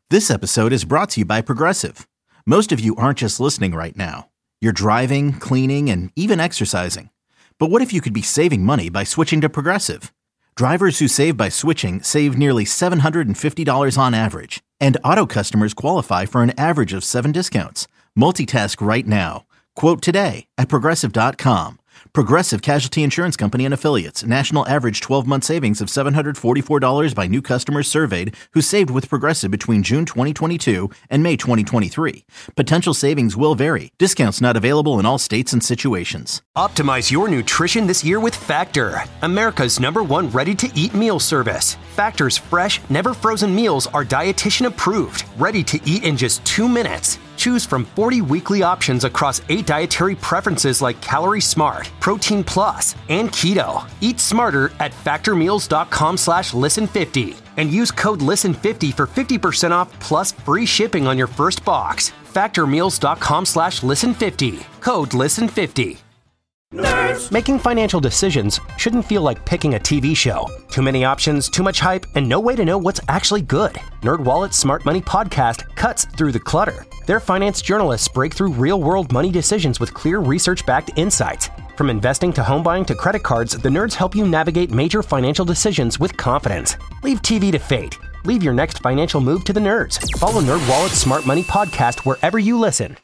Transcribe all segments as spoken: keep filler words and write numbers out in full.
This episode is brought to you by Progressive. Most of you aren't just listening right now. You're driving, cleaning, and even exercising. But what if you could be saving money by switching to Progressive? Drivers who save by switching save nearly seven hundred fifty dollars on average. And auto customers qualify for an average of seven discounts. Multitask right now. Quote today at Progressive dot com. Progressive Casualty Insurance Company and Affiliates. National average twelve-month savings of seven hundred forty-four dollars by new customers surveyed who saved with Progressive between June twenty twenty-two and May twenty twenty-three. Potential savings will vary. Discounts not available in all states and situations. Optimize your nutrition this year with Factor, America's number one ready-to-eat meal service. Factor's fresh, never-frozen meals are dietitian approved, ready to eat in just two minutes. Choose from forty weekly options across eight dietary preferences like Calorie Smart, Protein Plus, and Keto. Eat smarter at factormeals.com slash listen50and use code listen fifty for fifty percent off plus free shipping on your first box. factormeals.com slash listen50. Code listen fifty. Nerds. Making financial decisions shouldn't feel like picking a T V show. Too many options, too much hype, and no way to know what's actually good. NerdWallet's Smart Money Podcast cuts through the clutter. Their finance journalists break through real-world money decisions with clear research-backed insights. From investing to home buying to credit cards, the nerds help you navigate major financial decisions with confidence. Leave T V to fate. Leave your next financial move to the nerds. Follow NerdWallet's Smart Money Podcast wherever you listen.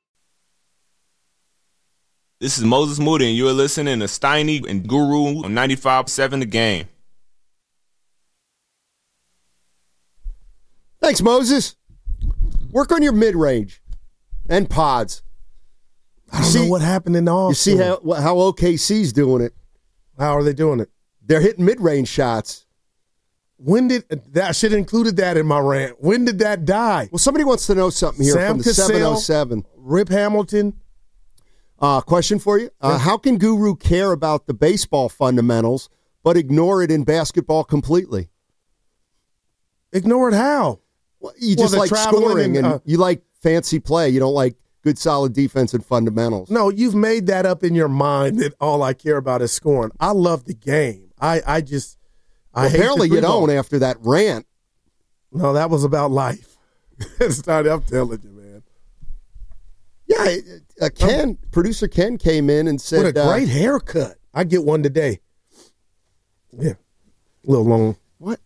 This is Moses Moody, and you're listening to Steiny and Guru on ninety-five point seven The Game. Thanks, Moses. Work on your mid-range and pods. I don't see, know what happened in the off. You see how, how O K C's doing it. How are they doing it? They're hitting mid-range shots. When did that? I should have included that in my rant. When did that die? Well, somebody wants to know something here Sam from the Cassell, seven oh seven. Rip Hamilton. Uh, question for you. Uh, how can Guru care about the baseball fundamentals but ignore it in basketball completely? Ignore it how? Well, you well, just like scoring and, and uh, you like fancy play. You don't like good, solid defense and fundamentals. No, you've made that up in your mind that all I care about is scoring. I love the game. I, I just I well, hate apparently you don't after that rant. No, that was about life. It's not, I'm telling you, man. Yeah, uh, Ken, um, producer Ken came in and said, "What a great uh, haircut! I get one today." Yeah, a little long. What?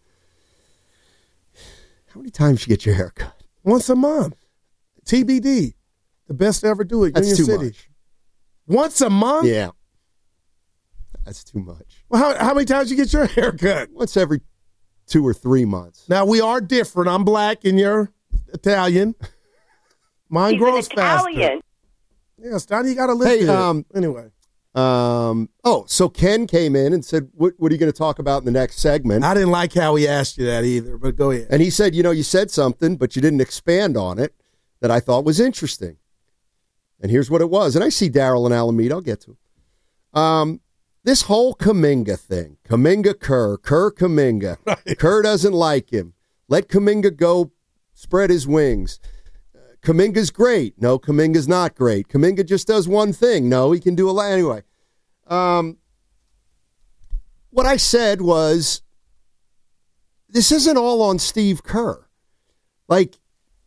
How many times you get your hair cut? Once a month. T B D. The best to ever do it. That's Union too City. Much. Once a month? Yeah. That's too much. Well, how, how many times you get your hair cut? Once every two or three months. Now, we are different. I'm black and you're Italian. Mine He's grows Italian. faster. Yeah, Steiny, you got to live hey, good. Um, anyway. Um, oh, so Ken came in and said, what, what are you going to talk about in the next segment? I didn't like how he asked you that either, but go ahead. And he said, you know, you said something, but you didn't expand on it that I thought was interesting. And here's what it was. And I see Daryl and Alameda. I'll get to him. Um, this whole Kuminga thing, Kuminga Kerr, Kerr Kuminga. Right. Kerr doesn't like him. Let Kuminga go spread his wings. Kuminga's great. No, Kuminga's not great. Kuminga just does one thing. No, he can do a lot. Anyway, um, what I said was, this isn't all on Steve Kerr. Like,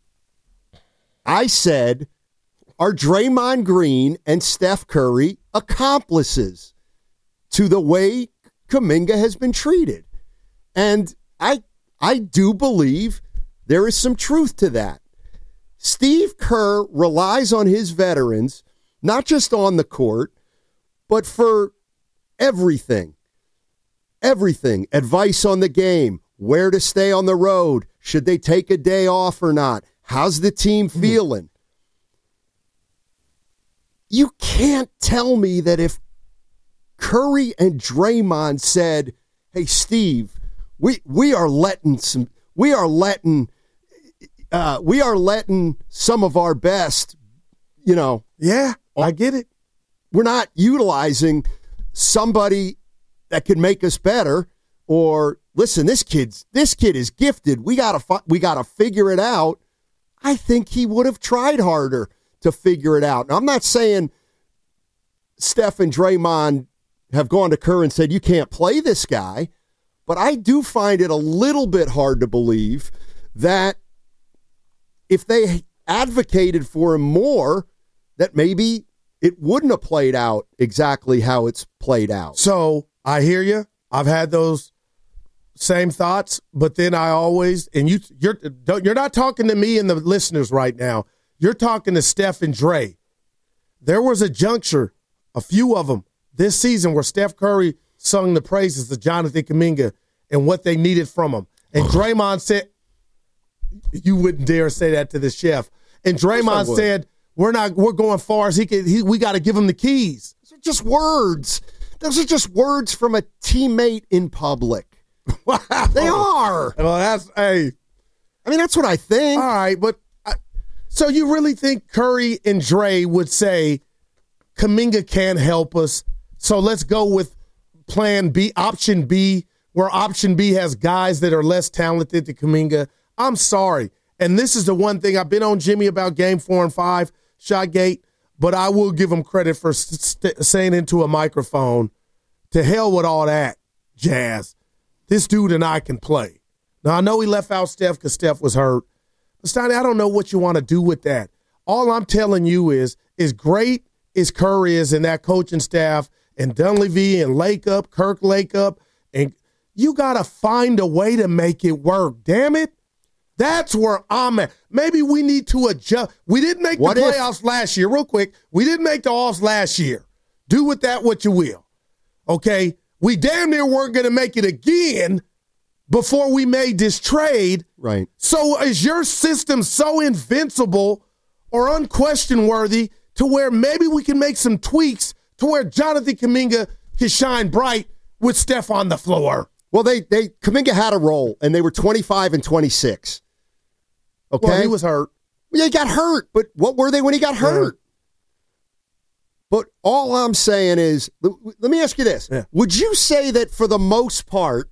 I said, are Draymond Green and Steph Curry accomplices to the way Kuminga has been treated? And I, I do believe there is some truth to that. Steve Kerr relies on his veterans, not just on the court, but for everything. Everything. Advice on the game, where to stay on the road, should they take a day off or not, how's the team feeling? Mm-hmm. You can't tell me that if Curry and Draymond said, hey, Steve, we we are letting some, we are letting Uh, we are letting some of our best, you know. Yeah, I get it. We're not utilizing somebody that could make us better. Or listen, this kid's this kid is gifted. We gotta fi- we gotta figure it out. I think he would have tried harder to figure it out. Now, I'm not saying Steph and Draymond have gone to Kerr and said you can't play this guy, but I do find it a little bit hard to believe that if they advocated for him more, that maybe it wouldn't have played out exactly how it's played out. So I hear you. I've had those same thoughts, but then I always, and you, you're, you're not talking to me and the listeners right now. You're talking to Steph and Dre. There was a juncture, a few of them, this season where Steph Curry sung the praises of Jonathan Kuminga and what they needed from him. And Draymond said, you wouldn't dare say that to the chef. And Draymond said, we're not, we're going far as he can, he, we got to give him the keys. Those are just words. Those are just words from a teammate in public. Wow. They are. Well, that's, hey. I mean, that's what I think. All right, but I, so you really think Curry and Dre would say, Kuminga can't help us, so let's go with plan B, option B, where option B has guys that are less talented than Kuminga? I'm sorry. And this is the one thing I've been on Jimmy about game four and five, Shotgate, but I will give him credit for st- saying into a microphone, to hell with all that, Jazz. This dude and I can play. Now, I know he left out Steph because Steph was hurt. But, Steiny, I don't know what you want to do with that. All I'm telling you is, as great as Curry is and that coaching staff and Dunleavy and Lakeup, Kirk Lakeup, and you got to find a way to make it work. Damn it. That's where I'm at. Maybe we need to adjust. We didn't make what the playoffs if? last year. Real quick, we didn't make the offs last year. Do with that what you will. Okay? We damn near weren't going to make it again before we made this trade. Right. So is your system so invincible or unquestion worthy to where maybe we can make some tweaks to where Jonathan Kuminga can shine bright with Steph on the floor? Well, they they Kuminga had a role, and they were twenty-five and twenty-six. Okay? Well, he was hurt. Yeah, he got hurt, but what were they when he got hurt? Yeah. But all I'm saying is, let me ask you this. Yeah. Would you say that for the most part,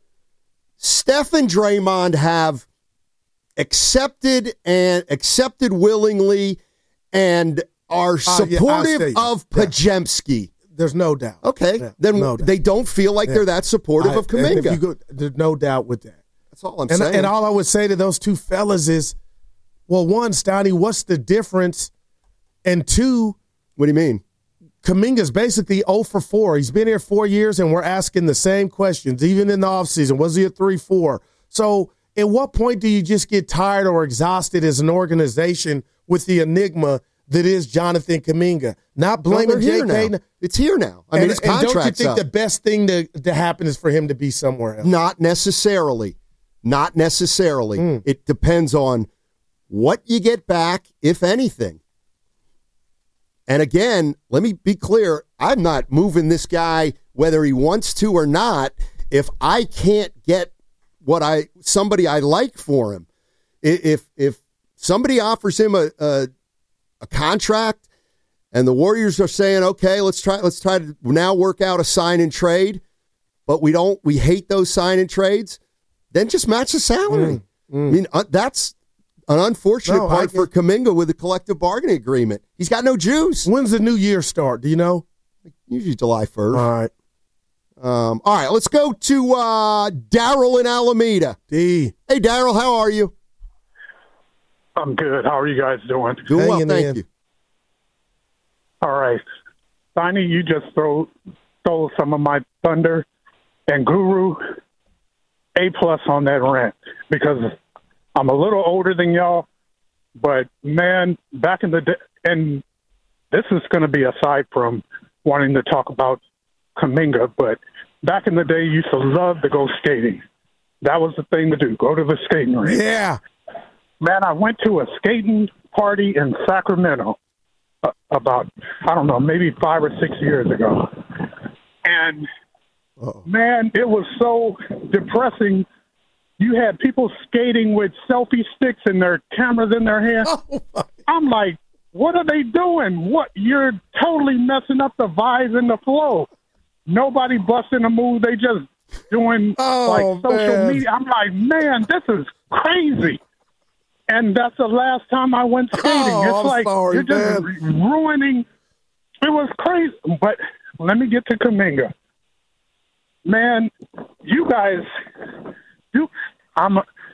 Steph and Draymond have accepted and accepted willingly and are supportive uh, yeah, of Podziemski? Yeah. There's no doubt. Okay. Yeah, then no doubt. They don't feel like yeah. they're that supportive I, of Kuminga. Go, there's no doubt with that. That's all I'm and, saying. And all I would say to those two fellas is, well, one, Steiny, what's the difference? And two, what do you mean? Kuminga's basically oh for four. He's been here four years, and we're asking the same questions, even in the offseason. Was he a three four? So at what point do you just get tired or exhausted as an organization with the enigma that is Jonathan Kuminga? Not blaming J K. It's here now. I mean, and, his contract's and don't you think up. the best thing to, to happen is for him to be somewhere else? Not necessarily. Not necessarily. Mm. It depends on what you get back, if anything. And again, let me be clear. I'm not moving this guy whether he wants to or not if I can't get what I somebody I like for him. If if somebody offers him a, a a contract and the Warriors are saying, okay, let's try let's try to now work out a sign and trade, but we don't we hate those sign and trades, then just match the salary. Mm, mm. I mean, uh, that's an unfortunate no, part for Kuminga with the collective bargaining agreement. He's got no juice. When's the new year start? Do you know? Usually July first. All right. Um, all right, let's go to uh, Daryl in Alameda. D. Hey, Daryl, how are you? I'm good. How are you guys doing? Doing well, thank you. All right. Steiny, you just throw, stole some of my thunder. And Guru, A plus on that rant. Because I'm a little older than y'all. But, man, back in the day, and this is going to be aside from wanting to talk about Kuminga, but back in the day, you used to love to go skating. That was the thing to do, go to the skating rink. Yeah. Man, I went to a skating party in Sacramento uh, about, I don't know, maybe five or six years ago. And, Uh-oh. man, it was so depressing. You had people skating with selfie sticks and their cameras in their hands. Oh, I'm like, what are they doing? What? You're totally messing up the vibes and the flow. Nobody busting a move. They just doing oh, like social man. media. I'm like, man, this is crazy. And that's the last time I went skating. Oh, it's I'm like sorry, you're just man. ruining. It was crazy. But let me get to Kuminga. Man, you guys, you, I'm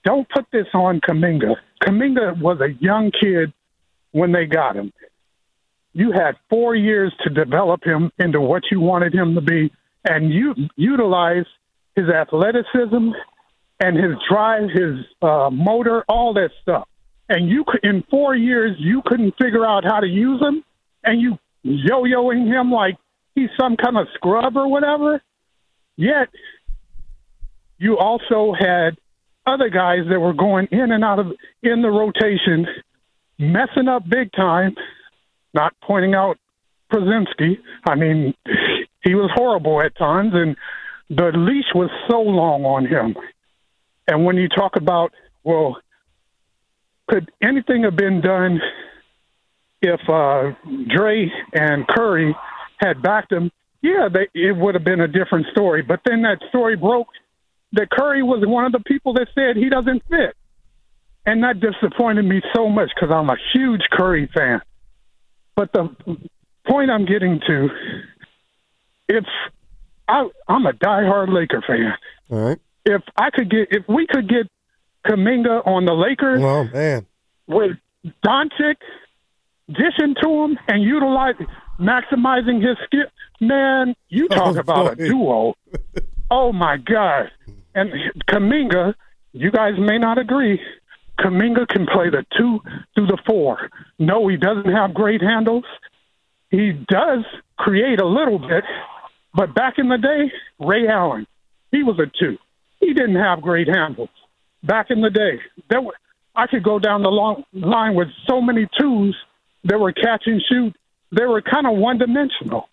don't put this on Kuminga. Kuminga was a young kid when they got him. You had four years to develop him into what you wanted him to be, and you utilized his athleticism and his drive, his uh, motor, all that stuff. And you could, in four years, you couldn't figure out how to use him, and you yo-yoing him like he's some kind of scrub or whatever. Yet, you also had other guys that were going in and out of in the rotation, messing up big time, not pointing out Przinski. I mean, he was horrible at times, and the leash was so long on him. And when you talk about, well, could anything have been done if uh, Dre and Curry had backed him? Yeah, they, it would have been a different story. But then that story broke that Curry was one of the people that said he doesn't fit. And that disappointed me so much because I'm a huge Curry fan. But the point I'm getting to, if I, I'm a diehard Laker fan. All right. If I could get, if we could get Kuminga on the Lakers, oh man, with Doncic dishing to him and utilizing, maximizing his skill, man, you talk oh, about boy. a duo. Oh my God! And Kuminga, you guys may not agree. Kuminga can play the two through the four. No, he doesn't have great handles. He does create a little bit, but back in the day, Ray Allen, he was a two. He didn't have great handles. Back in the day, there were, I could go down the long line with so many twos that were catch and shoot. They were kind of one-dimensional.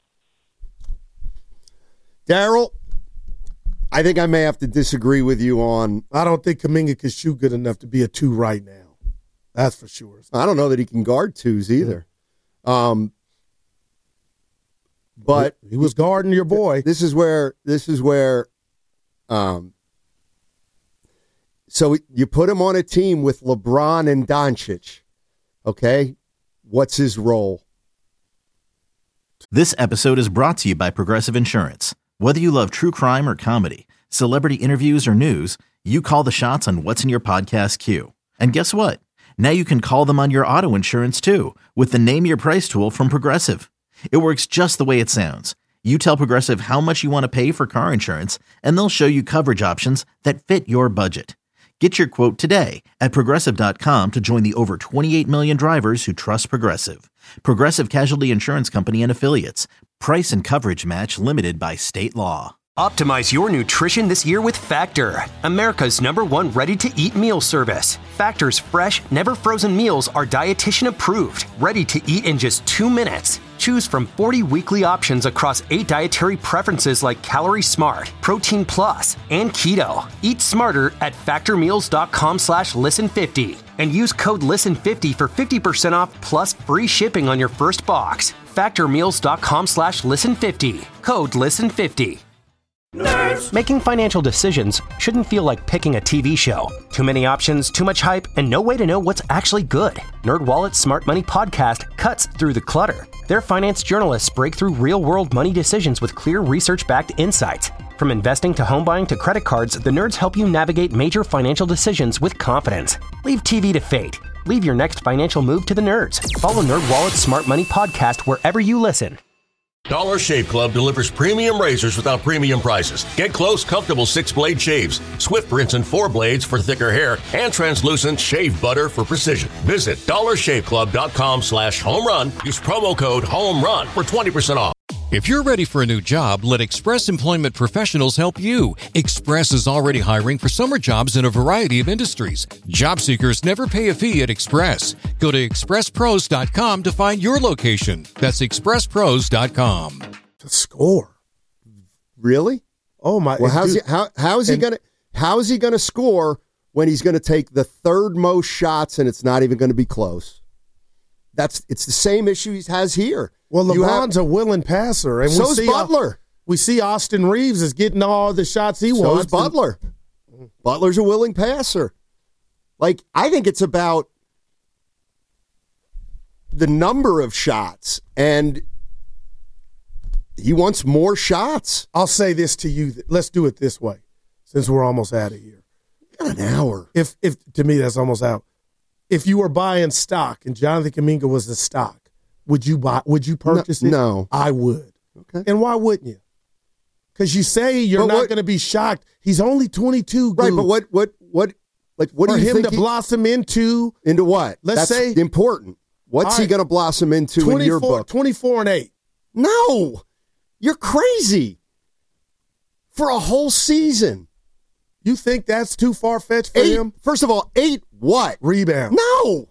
Daryl, I think I may have to disagree with you on. I don't think Kuminga can shoot good enough to be a two right now. That's for sure. I don't know that he can guard twos either. Yeah. Um, but he was guarding your boy. This is where this is where. Um. So you put him on a team with LeBron and Doncic. Okay, what's his role? This episode is brought to you by Progressive Insurance. Whether you love true crime or comedy, celebrity interviews or news, you call the shots on what's in your podcast queue. And guess what? Now you can call them on your auto insurance too with the Name Your Price tool from Progressive. It works just the way it sounds. You tell Progressive how much you want to pay for car insurance, and they'll show you coverage options that fit your budget. Get your quote today at Progressive dot com to join the over twenty-eight million drivers who trust Progressive. Progressive Casualty Insurance Company and Affiliates. Price and coverage match limited by state law. Optimize your nutrition this year with Factor, America's number one ready-to-eat meal service. Factor's fresh, never-frozen meals are dietitian approved, ready to eat in just two minutes. Choose from forty weekly options across eight dietary preferences like Calorie Smart, Protein Plus, and Keto. Eat smarter at factormeals.com slash listen50 and use code listen fifty for fifty percent off plus free shipping on your first box. factormeals.com slash listen50. Code listen fifty. Nerds. Making financial decisions shouldn't feel like picking a T V show. Too many options, too much hype, and no way to know what's actually good. NerdWallet's Smart Money Podcast cuts through the clutter. Their finance journalists break through real-world money decisions with clear research-backed insights. From investing to home buying to credit cards, the nerds help you navigate major financial decisions with confidence. Leave T V to fate. Leave your next financial move to the nerds. Follow NerdWallet's Smart Money Podcast wherever you listen. Dollar Shave Club delivers premium razors without premium prices. Get close, comfortable six-blade shaves, swift rinse and four blades for thicker hair, and translucent shave butter for precision. Visit dollarshaveclub.com slash home run. Use promo code HOMERUN for twenty percent off. If you're ready for a new job, let Express Employment Professionals help you. Express is already hiring for summer jobs in a variety of industries. Job seekers never pay a fee at Express. Go to express pros dot com to find your location. That's express pros dot com. To score. Really? Oh my! Well, how's dude, he, how how is he and, gonna how is he gonna score when he's gonna take the third most shots and it's not even going to be close? That's it's the same issue he has here. Well, You LeBron's have, a willing passer, and so we is see Butler. we see Austin Reeves is getting all the shots he so wants. is Butler. And, Butler's a willing passer. Like I think it's about the number of shots, and he wants more shots. I'll say this to you. Let's do it this way, since we're almost out of here. An hour. If if to me that's almost out. If you were buying stock and Jonathan Kuminga was the stock, would you buy? Would you purchase no, it? No, I would. Okay. And why wouldn't you? Because you say you're but not going to be shocked. He's only twenty-two. Right, but what what what like what for do you him think to he, blossom into? Into what? Let's That's say important. What's right, he going to blossom into in your book? twenty-four and eight. No, you're crazy. For a whole season. You think that's too far-fetched for eight, him? First of all, eight what? Rebound. No.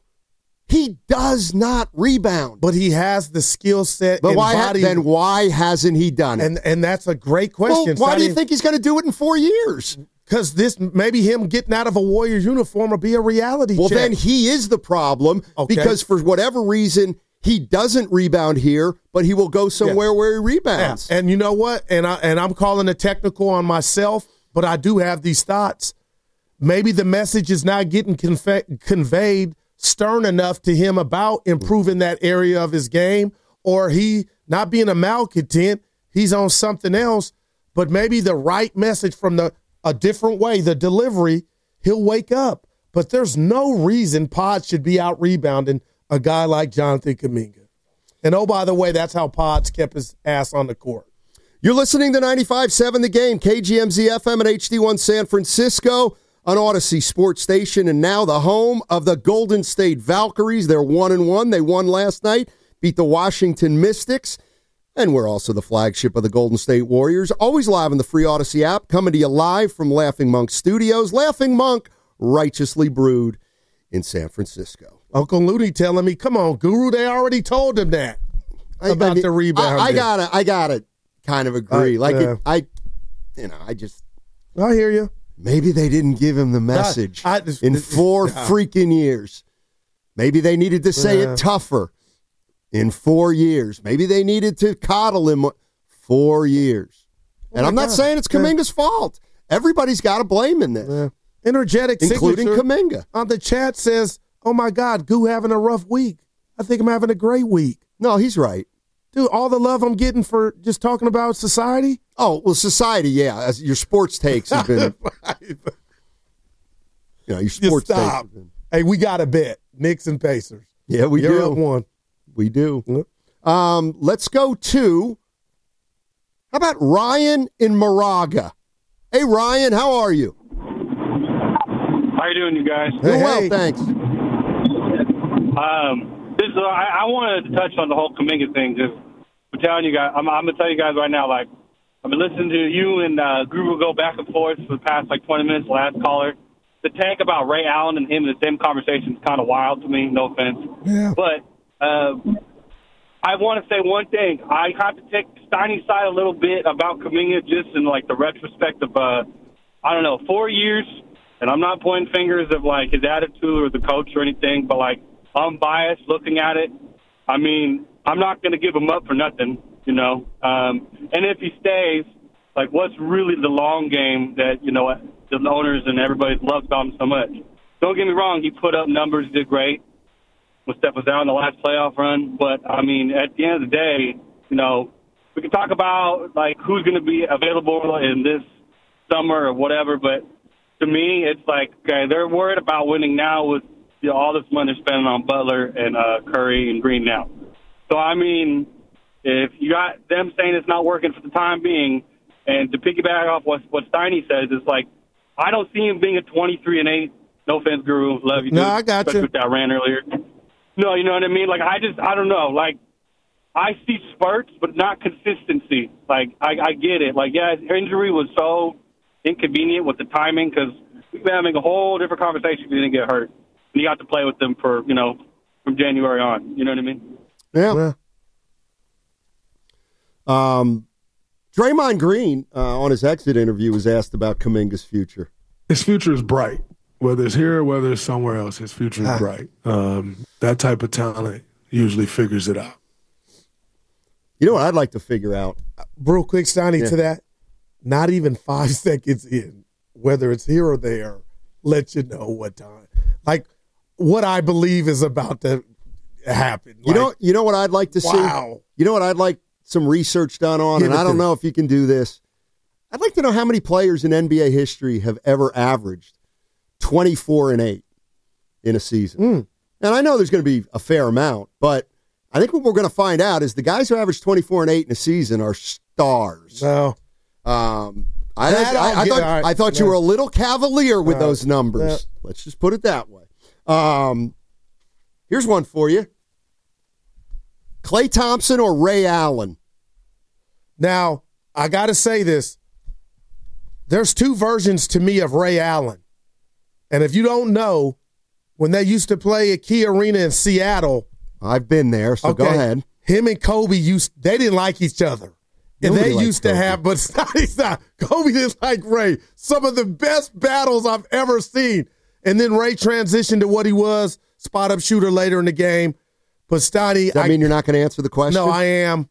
He does not rebound. But he has the skill set. But and why body. Ha- then why hasn't he done it? And and that's a great question. Well, why do you think he's going to do it in four years? Because this maybe him getting out of a Warriors uniform will be a reality well, check. Well, then he is the problem okay. because for whatever reason he doesn't rebound here, but he will go somewhere yeah. where he rebounds. Yeah. And you know what? And I and I'm calling a technical on myself, but I do have these thoughts. Maybe the message is not getting conve- conveyed stern enough to him about improving that area of his game, or he not being a malcontent, he's on something else, but maybe the right message from the a different way, the delivery, he'll wake up. But there's no reason Pod should be out rebounding a guy like Jonathan Kuminga. And oh, by the way, that's how Pod's kept his ass on the court. You're listening to ninety-five point seven The Game, K G M Z F M and H D one San Francisco, an Odyssey sports station, and now the home of the Golden State Valkyries. They're one and one. They won last night, beat the Washington Mystics, and we're also the flagship of the Golden State Warriors. Always live on the free Odyssey app, coming to you live from Laughing Monk Studios. Laughing Monk, righteously brewed in San Francisco. Uncle Looney telling me, come on, Guru, they already told him that I, about I mean, the rebound. I, I gotta, I gotta kind of agree. Uh, like, uh, it, I, you know, I just. I hear you. Maybe they didn't give him the message I, I just, in four uh, freaking years. Maybe they needed to say uh, it tougher in four years. Maybe they needed to coddle him four years. And oh I'm not God. saying it's Kuminga's yeah. fault. Everybody's got to blame in this. Yeah. Energetic including Kuminga. On the chat says, oh, my God, Goo having a rough week. I think I'm having a great week. No, he's right. Dude, all the love I'm getting for just talking about society. Oh, well, society, yeah. As your sports takes have been. you know, your sports takes have been. Hey, we got a bet. Knicks and Pacers. Yeah, we You're do. Up one. We do. Mm-hmm. Um, let's go to, how about Ryan in Moraga? Hey, Ryan, how are you? How you doing, you guys? Doing hey, well, hey. thanks. Um. This, uh, I, I wanted to touch on the whole Kuminga thing. Just I'm telling you guys, I'm, I'm going to tell you guys right now, like, I've been listening to you and uh, Guru go back and forth for the past, like, twenty minutes, last caller. The tank about Ray Allen and him in the same conversation is kind of wild to me, no offense. Yeah. But uh, I want to say one thing. I have to take Steiny's side a little bit about Kuminga just in, like, the retrospect of, uh, I don't know, four years. And I'm not pointing fingers of, like, his attitude or the coach or anything, but, like, unbiased looking at it. I mean, I'm not going to give him up for nothing, you know. Um, and if he stays, like, what's really the long game that, you know, the owners and everybody loves about him so much? Don't get me wrong, he put up numbers, did great when Steph was out in the last playoff run. But, I mean, at the end of the day, you know, we can talk about, like, who's going to be available in this summer or whatever. But to me, it's like, okay, they're worried about winning now with, you know, all this money they're spending on Butler and uh, Curry and Green now. So, I mean, if you got them saying it's not working for the time being, and to piggyback off what, what Steiny says, it's like, I don't see him being a twenty-three and eight. No offense, Guru. Love you. No, dude. I got Especially you. with that rant earlier. No, you know what I mean? Like, I just, I don't know. Like, I see spurts, but not consistency. Like, I, I get it. Like, yeah, his injury was so inconvenient with the timing because we've been having a whole different conversation if he didn't get hurt. And you got to play with them for, you know, from January on. You know what I mean? Yeah. yeah. Um, Draymond Green, uh, on his exit interview, was asked about Kuminga's future. His future is bright. Whether it's here or whether it's somewhere else, his future is ah. bright. Um, that type of talent usually figures it out. You know what I'd like to figure out? Real quick, Steiny, yeah. to that, not even five seconds in, whether it's here or there, let you know what time. Like, what I believe is about to happen. You like, know, you know what I'd like to wow. see? You know what I'd like some research done on, Give and I don't know if you can do this. I'd like to know how many players in N B A history have ever averaged twenty-four and eight in a season. Mm. And I know there's going to be a fair amount, but I think what we're going to find out is the guys who average twenty-four and eight in a season are stars. No. Um, I, That I, I I'll get- thought, all right. I thought you Yeah. were a little cavalier with All right. those numbers. Yeah. Let's just put it that way. Um, here's one for you. Klay Thompson or Ray Allen? Now, I got to say this. There's two versions to me of Ray Allen. And if you don't know, when they used to play at Key Arena in Seattle. I've been there, so okay, go ahead. Him and Kobe, used they didn't like each other. And Nobody they likes used to Kobe. have, but it's not, it's not. Kobe didn't like Ray. Some of the best battles I've ever seen. And then Ray transitioned to what he was, spot up shooter later in the game. But Steiny, Does that I mean you're not going to answer the question? No, I am.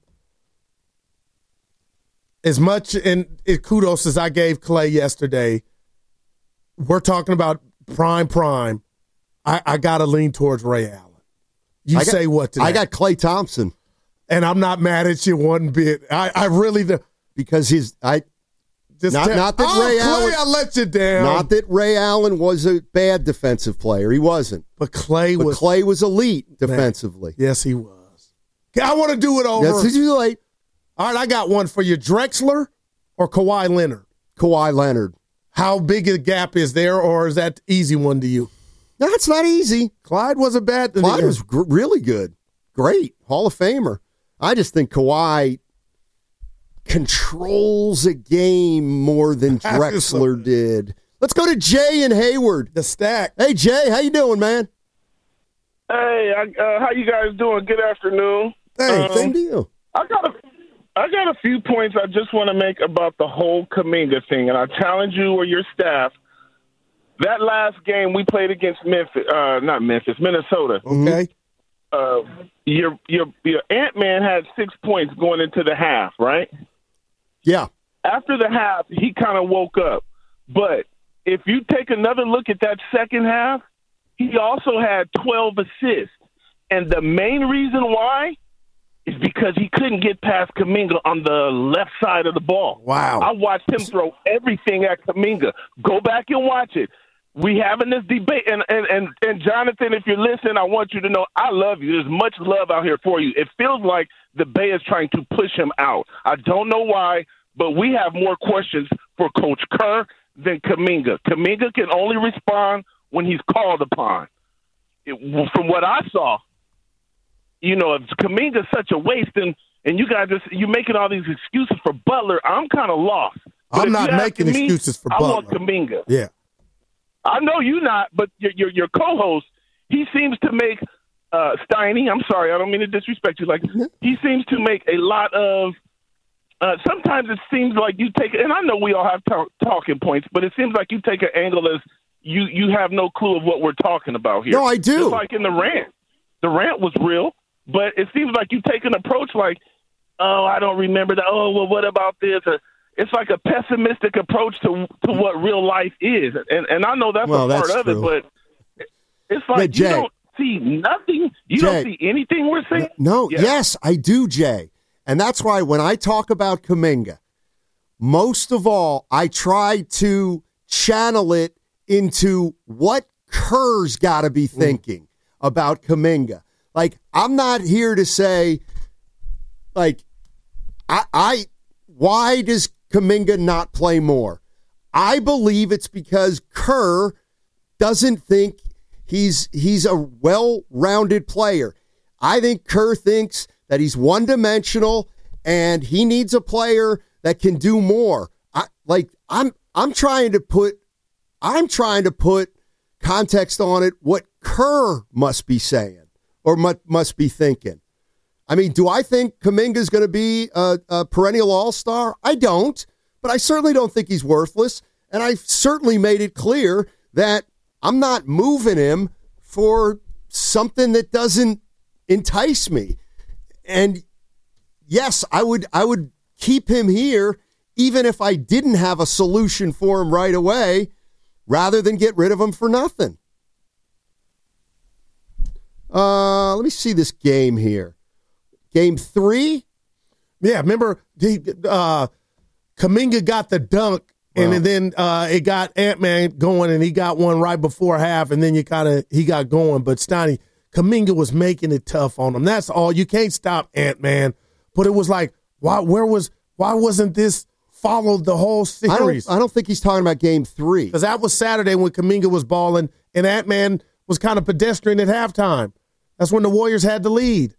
As much and kudos as I gave Klay yesterday, we're talking about prime prime. I, I got to lean towards Ray Allen. You I got, say what to I that? got Klay Thompson. And I'm not mad at you one bit. I, I really do. Because he's I Just not, tell- not that oh, Ray Klay, Allen I let you down. Not that Ray Allen was a bad defensive player. He wasn't. But Klay But was Klay was elite defensively. Yes, he was. Okay, I want to do it over. That's too late. All right, I got one for you. Drexler or Kawhi Leonard? Kawhi Leonard. How big a gap is there, or is that the easy one to you? That's not easy. Clyde wasn't bad. Clyde was gr- really good. Great. Hall of Famer. I just think Kawhi controls a game more than Drexler did. Let's go to Jay in Hayward. The stack. Hey, Jay, how you doing, man? Hey, I, uh, how you guys doing? Good afternoon. Hey, Um, same to you. I got a, I got a few points I just want to make about the whole Kuminga thing, and I challenge you or your staff. That last game we played against Memphis, uh, not Memphis, Minnesota. Okay. Uh, your your your Ant-Man had six points going into the half, right? Yeah. After the half, he kind of woke up. But if you take another look at that second half, he also had twelve assists. And the main reason why is because he couldn't get past Kuminga on the left side of the ball. Wow. I watched him throw everything at Kuminga. Go back and watch it. We having this debate, and, and, and, and Jonathan, if you're listening, I want you to know I love you. There's much love out here for you. It feels like the Bay is trying to push him out. I don't know why, but we have more questions for Coach Kerr than Kuminga. Kuminga can only respond when he's called upon. It, from what I saw, you know, if Kuminga's such a waste, and, and you guys just you're making all these excuses for Butler, I'm kind of lost. But I'm if not you're making asking me, excuses for I Butler. want Kuminga. Yeah. I know you not, but your your, your co-host, he seems to make uh, Steiny. I'm sorry, I don't mean to disrespect you. Like he seems to make a lot of. Uh, sometimes it seems like you take, and I know we all have talk, talking points, but it seems like you take an angle as you you have no clue of what we're talking about here. No, I do. Just like in the rant, the rant was real, but it seems like you take an approach like, oh, I don't remember that. Oh, well, what about this? Uh, It's like a pessimistic approach to to what real life is, and and I know that's Well, a part that's of true. it, but it's like Yeah, you Jay. don't see nothing. You Jay. don't see anything we're saying. No, Yeah. yes, I do, Jay. And that's why when I talk about Kuminga, most of all, I try to channel it into what Kerr's got to be thinking about Kuminga. Like, I'm not here to say, like, I, I why does Kuminga not play more? I believe it's because Kerr doesn't think he's he's a well-rounded player. I think Kerr thinks that he's one-dimensional and he needs a player that can do more. I like I'm I'm trying to put I'm trying to put context on it what Kerr must be saying or must, must be thinking. I mean, do I think Kuminga's going to be a, a perennial all-star? I don't, but I certainly don't think he's worthless. And I've certainly made it clear that I'm not moving him for something that doesn't entice me. And yes, I would I would keep him here even if I didn't have a solution for him right away, rather than get rid of him for nothing. Uh, let me see this game here. Game three? Yeah, remember he, uh, Kuminga got the dunk And wow. then uh, it got Ant-Man going, and he got one right before half, and then you kind of he got going. But Steiny, Kuminga was making it tough on him. That's all. You can't stop Ant-Man. But it was like, why? Where was? Why wasn't this followed the whole series? I don't, I don't think he's talking about game three. Because that was Saturday when Kuminga was balling, and Ant-Man was kind of pedestrian at halftime. That's when the Warriors had the lead.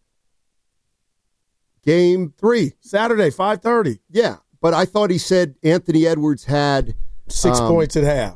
Game three, Saturday, five thirty. Yeah, but I thought he said Anthony Edwards had six um, points at half.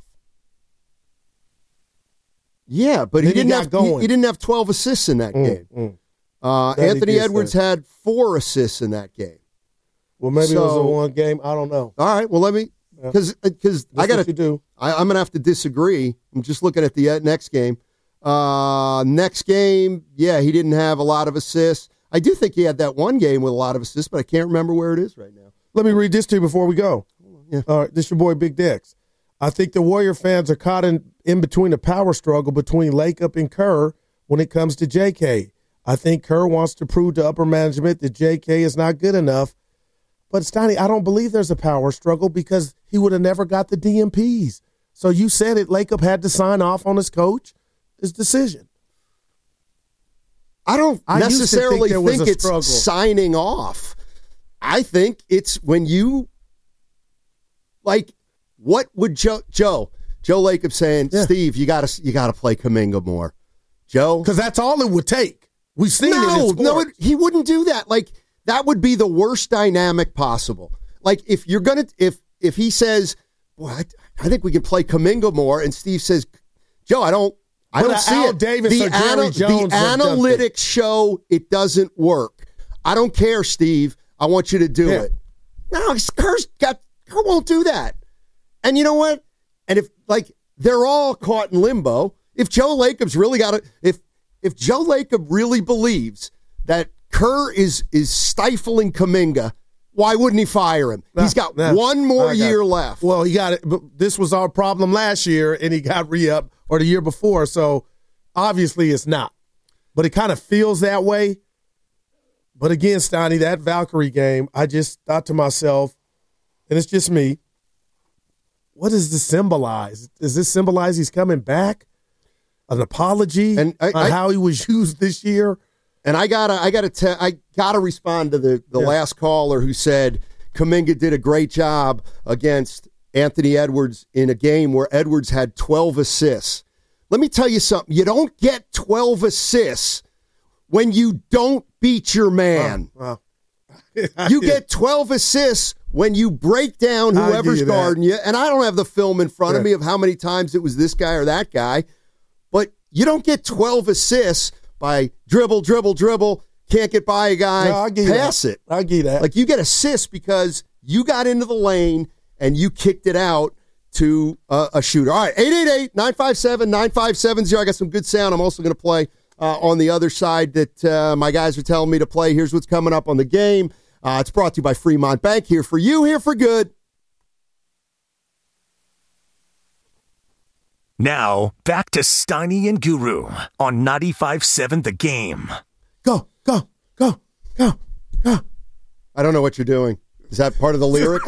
Yeah, but he didn't he have he, he didn't have twelve assists in that mm, game. Mm. Uh, Anthony Edwards that. had four assists in that game. Well, maybe so, it was a one game. I don't know. All right. Well, let me because yeah. because I got to do. I, I'm going to have to disagree. I'm just looking at the next game. Uh, next game, yeah, he didn't have a lot of assists. I do think he had that one game with a lot of assists, but I can't remember where it is right now. Let me read this to you before we go. Yeah. All right, this is your boy Big Dex. I think the Warrior fans are caught in, in between a power struggle between Lacob and Kerr when it comes to J K. I think Kerr wants to prove to upper management that J K is not good enough. But, Steiny, I don't believe there's a power struggle because he would have never got the D M Ps. So you said it, Lacob had to sign off on his coach, his decision. I don't I necessarily think, think it's struggle. signing off. I think it's when you, like, what would Joe, Joe, Joe Lacob saying, yeah. Steve, you got to you got to play Kuminga more. Joe? Because that's all it would take. We've seen no, it in No, it, he wouldn't do that. Like, that would be the worst dynamic possible. Like, if you're going to, if if he says, boy, I, I think we can play Kuminga more, and Steve says, Joe, I don't, I but don't see Al it. Davis the, or Jerry ana- Jones the analytics show it doesn't work. I don't care, Steve. I want you to do yeah. it. No, Kerr's got, Kerr won't do that. And you know what? And if, like, they're all caught in limbo, if Joe Lacob's really got to, if if Joe Lacob really believes that Kerr is is stifling Kuminga, why wouldn't he fire him? Nah, He's got nah, one more got year it. left. Well, he got it. But this was our problem last year, and he got re-up, or the year before, so obviously it's not. But it kind of feels that way. But again, Steiny, that Valkyrie game, I just thought to myself, and it's just me, what does this symbolize? Does this symbolize he's coming back? An apology and I, on I, how he was used this year? And I gotta, I gotta, te- I gotta respond to the, the yeah. last caller who said Kuminga did a great job against Anthony Edwards in a game where Edwards had twelve assists. Let me tell you something. You don't get twelve assists when you don't beat your man. Oh, you get twelve assists when you break down whoever's you guarding you. And I don't have the film in front yeah. of me of how many times it was this guy or that guy, but you don't get twelve assists by dribble, dribble, dribble, can't get by a guy, no, I'll give pass you it. I'll give you that. Like, you get assists because you got into the lane and you kicked it out to uh, a shooter. All right, eight eight eight, nine five seven, nine five seven zero. I got some good sound. I'm also going to play uh, on the other side that uh, my guys are telling me to play. Here's what's coming up on the game. Uh, it's brought to you by Fremont Bank. Here for you, here for good. Now, back to Steiny and Guru on ninety-five point seven The Game. Go, go, go, go, go. I don't know what you're doing. Is that part of the lyrics?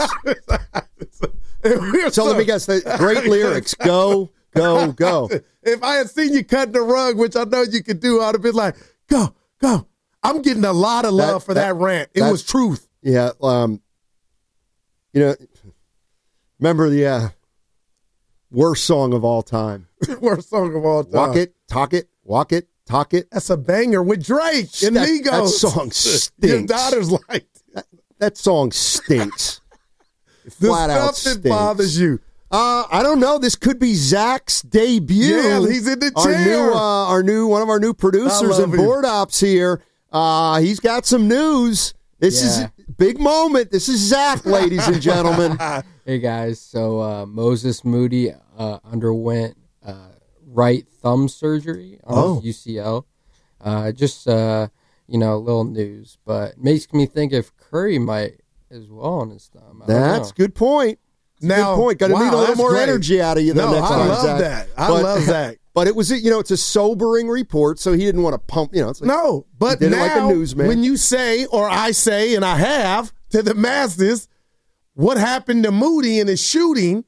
So let me guess. The great lyrics. Go, go, go. If I had seen you cutting the rug, which I know you could do, I would have been like, go, go. I'm getting a lot of love that, for that, that rant. It that, was truth. Yeah. Um, you know, remember the uh, worst song of all time. Worst song of all time. Walk it, talk it, walk it, talk it. That's a banger with Drake and that, Migos. That song stinks. Your daughter's like that. That song stinks. The Flat stuff out stinks. that bothers you. Uh, I don't know. This could be Zach's debut. Yeah, he's in the our chair. New, uh, our new, one of our new producers and board ops here. Uh, he's got some news. This yeah. is a big moment. This is Zach, ladies and gentlemen. Hey, guys. So uh, Moses Moody uh, underwent uh, right thumb surgery on oh. his U C L. Uh, just, uh, you know, a little news. But it makes me think if Curry might as well on his thumb. I That's a good point. That's now, good point. Got to wow, need a little more great. energy out of you than no, next I time, love Zach. that. I but, love that. But it was, you know, it's a sobering report, so he didn't want to pump, you know. It's like, no, but did now, it like a newsman. When you say, or I say, and I have, to the masses, what happened to Moody in his shooting.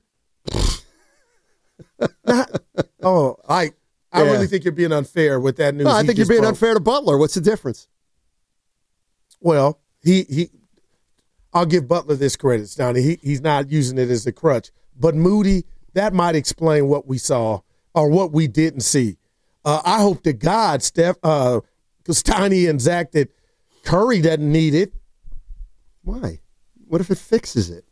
oh, I I Yeah. really think you're being unfair with that news. No, I he think you're just being broke. unfair to Butler. What's the difference? Well, he he. I'll give Butler this credit, Stoney. He he's not using it as a crutch. But Moody, that might explain what we saw or what we didn't see. Uh, I hope to God, Steph, uh, Stoney and Zach, that Curry doesn't need it. Why? What if it fixes it?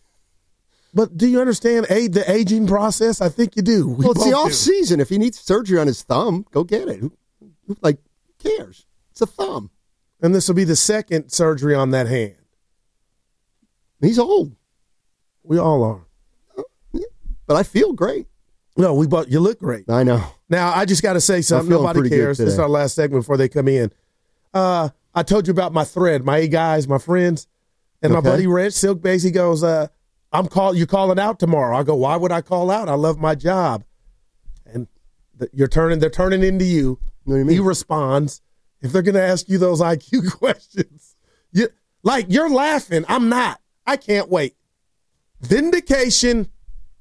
But do you understand a, the aging process? I think you do. We well, it's the both off do. season. If he needs surgery on his thumb, go get it. Who, who like who cares? It's a thumb. And this will be the second surgery on that hand. He's old. We all are. But I feel great. No, we both. You look great. I know. Now I just got to say something. feeling Nobody pretty good cares. This is today. our last segment before they come in. Uh, I told you about my thread, my eight guys, my friends, and my Okay. buddy Reg Silk Base. He goes, uh, "I'm call. You're calling out tomorrow." I go, "Why would I call out? I love my job." And the, you're turning. They're turning into you. What do you mean? He responds. If they're going to ask you those I Q questions, you like you're laughing. I'm not. I can't wait. Vindication.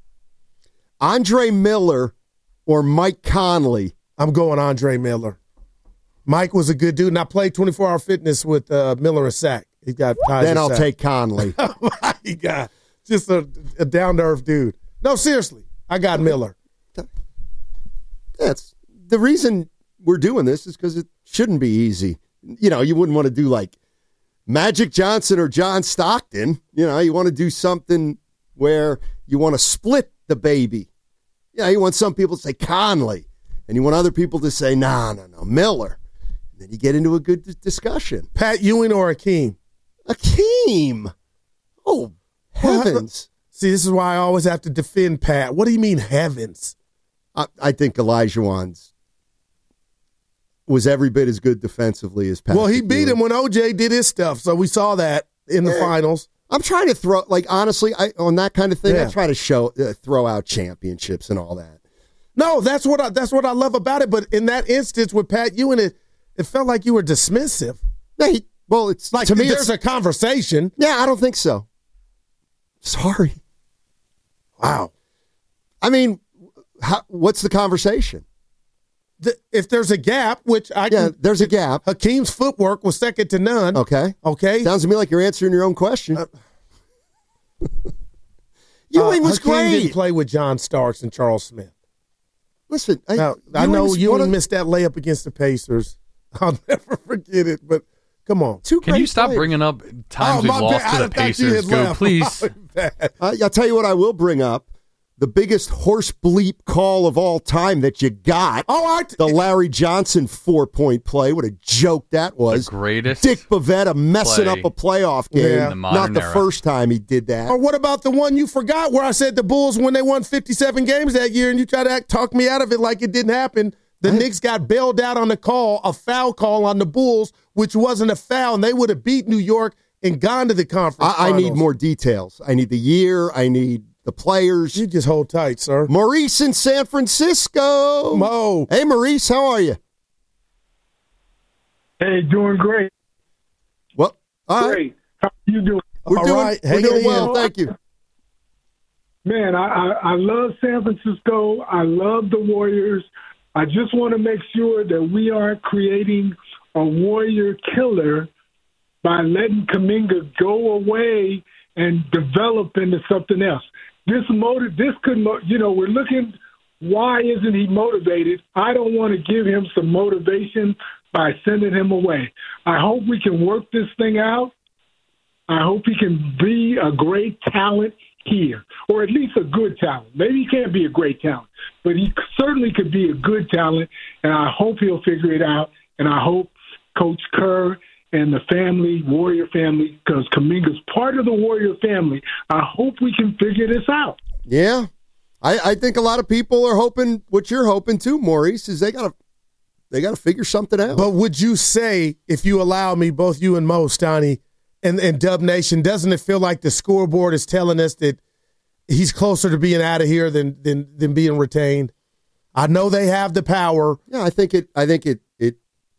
Andre Miller or Mike Conley? I'm going Andre Miller. Mike was a good dude, and I played twenty-four hour fitness with uh, Miller and Sack. He got ties Then to I'll Sack. take Conley. He got just a, a down to earth dude. No, seriously, I got Miller. That's the reason we're doing this is because it shouldn't be easy. You know, you wouldn't want to do like Magic Johnson or John Stockton. You know, you want to do something where you want to split the baby. Yeah, you want some people to say Conley, and you want other people to say, no, no, no, Miller. And then you get into a good d- discussion. Pat Ewing or Akeem? Akeem. Oh, heavens. See, this is why I always have to defend Pat. What do you mean heavens? I, I think Olajuwon's was every bit as good defensively as Pat. Well, he beat him when O J did his stuff, so we saw that in the Yeah. finals. I'm trying to throw, like, honestly, I, on that kind of thing, Yeah. I try to show, uh, throw out championships and all that. No, that's what I, that's what I love about it. But in that instance with Pat Ewing, it, it felt like you were dismissive. Yeah, he, well, it's Like to me, there's it's, a conversation. yeah, I don't think so. Sorry. Wow. I mean, how, what's the conversation? The, if there's a gap, which I Yeah, can, there's a gap. Hakeem's footwork was second to none. Okay. Okay. Sounds to me like you're answering your own question. Uh, Ewing Uh, was Hakeem great. didn't play with John Starks and Charles Smith. Listen, I, Now, I Ewing know was you one of- missed that layup against the Pacers. I'll never forget it, but come on. two Can great you stop players. bringing up times Oh, we've my lost bad. to I the thought you Pacers? had Go, left. please. My bad. Uh, I'll tell you what I will bring up. The biggest horse bleep call of all time that you got. Oh, I t- the Larry Johnson four-point play. What a joke that was. The greatest Dick Bavetta messing play up a playoff game. Yeah. in the modern Not the era. first time he did that. Or what about the one you forgot where I said the Bulls, when they won fifty-seven games that year, and you tried to act, talk me out of it like it didn't happen? The I- Knicks got bailed out on the call, a foul call on the Bulls, which wasn't a foul, and they would have beat New York and gone to the conference I, I need finals. more details. I need the year. I need the players. You just hold tight, sir. Maurice in San Francisco. Mo. Hey, Maurice, how are you? Hey, doing great. Well, all right. Great. How you doing? We're All doing, right, we're hang it doing in. well. Thank you. Man, I, I, I love San Francisco. I love the Warriors. I just want to make sure that we aren't creating a Warrior killer by letting Kuminga go away and develop into something else. This motive, this could, mo- you know, we're looking, why isn't he motivated? I don't want to give him some motivation by sending him away. I hope we can work this thing out. I hope he can be a great talent here, or at least a good talent. Maybe he can't be a great talent, but he certainly could be a good talent, and I hope he'll figure it out, and I hope Coach Kerr and the family, Warrior family, because Kuminga's part of the Warrior family, I hope we can figure this out. Yeah. I, I think a lot of people are hoping what you're hoping too, Maurice, is they gotta they gotta figure something out. But would you say, if you allow me, both you and Mo, Stoney, and, and Dub Nation, doesn't it feel like the scoreboard is telling us that he's closer to being out of here than than than being retained? I know they have the power. Yeah, I think it I think it it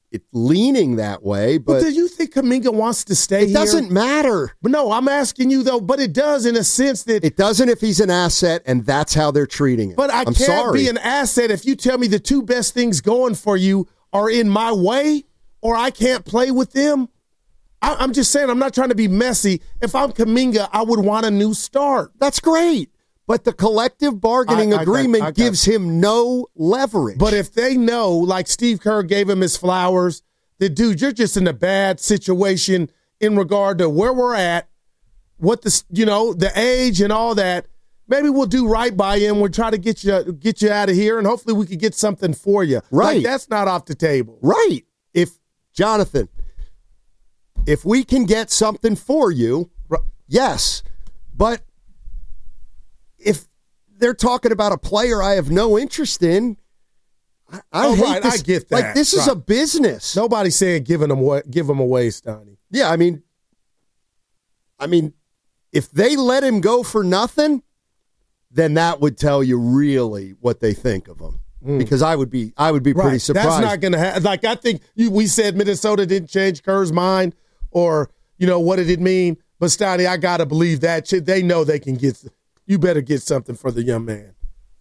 it's leaning that way. But, but do you think Kuminga wants to stay it here? It doesn't matter. But no, I'm asking you, though, but it does in a sense that... It doesn't if he's an asset, and that's how they're treating it. But I I'm can't sorry. be an asset if you tell me the two best things going for you are in my way or I can't play with them. I, I'm just saying, I'm not trying to be messy. If I'm Kuminga, I would want a new start. That's great. But the collective bargaining I, I agreement got, I got, gives him no leverage. But if they know, like Steve Kerr gave him his flowers, that, dude, you're just in a bad situation in regard to where we're at, what the, you know, the age and all that, maybe we'll do right by you and we'll try to get you get you out of here, and hopefully we could get something for you. Right. Like, that's not off the table. Right. If, Jonathan, if we can get something for you, yes. But if they're talking about a player I have no interest in, I, I oh, hate right, this. I get that. Like, this is right. a business. Nobody's saying giving them away, give them away, Stoney. Yeah, I mean, I mean, if they let him go for nothing, then that would tell you really what they think of him. Mm. Because I would be, I would be right. pretty surprised. That's not going to happen. Like, I think you, we said Minnesota didn't change Kerr's mind, or you know what did it mean? But Stoney, I gotta believe that they know they can get. You better get something for the young man.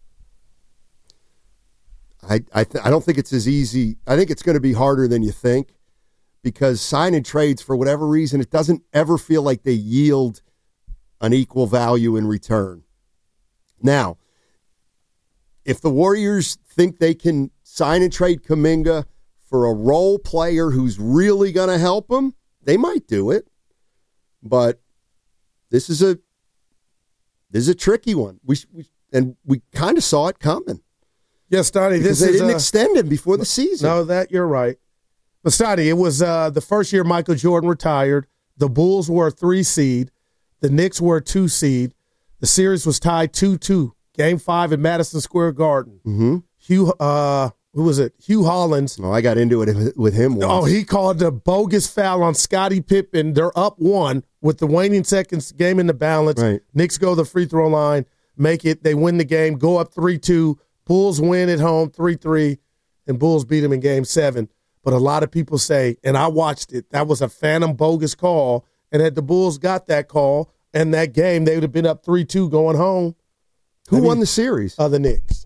I I, th- I don't think it's as easy. I think it's going to be harder than you think, because signing trades, for whatever reason, it doesn't ever feel like they yield an equal value in return. Now, if the Warriors think they can sign and trade Kuminga for a role player who's really going to help them, they might do it. But this is a this is a tricky one. We, we and we kind of saw it coming. Yes, Stoney, this they is didn't uh, extend him before the season. No, that you're right. But Stoney, it was uh, the first year Michael Jordan retired. The Bulls were a three seed. The Knicks were a two seed. The series was tied two two. Game five at Madison Square Garden. Mm-hmm. Hugh, uh, who was it? Hugh Hollins. Oh, I got into it with him once. Oh, he called the bogus foul on Scottie Pippen. They're up one with the waning seconds, game in the balance. Right. Knicks go to the free throw line, make it. They win the game, go up three two. Bulls win at home three three, and Bulls beat them in game seven. But a lot of people say, and I watched it, that was a phantom bogus call. And had the Bulls got that call and that game, they would have been up three two going home. Who I mean, won the series? Uh, the Knicks.